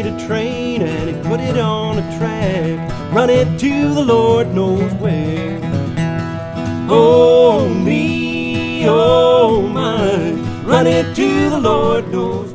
a train and he put it on a track, run it to the Lord knows where. Oh me, oh my, run it to the Lord knows